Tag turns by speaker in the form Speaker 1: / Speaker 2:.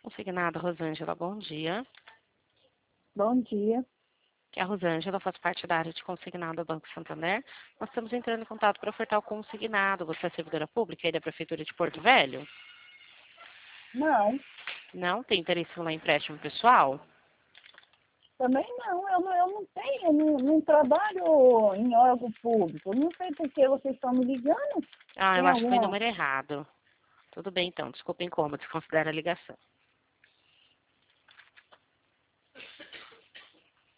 Speaker 1: Consignada, Rosângela, bom dia.
Speaker 2: Bom dia.
Speaker 1: Que é a Rosângela, faz parte da área de consignado do Banco Santander. Nós estamos entrando em contato para ofertar o consignado. Você é servidora pública aí da Prefeitura de Porto Velho?
Speaker 2: Não,
Speaker 1: Não? Tem interesse em empréstimo pessoal?
Speaker 2: também não. Eu não tenho, eu não trabalho em órgão público. Eu não sei por que vocês estão me ligando.
Speaker 1: Ah, eu
Speaker 2: Tem
Speaker 1: acho que foi
Speaker 2: alguma...
Speaker 1: número errado. Tudo bem então, desculpa o incômodo, desconsidera a ligação.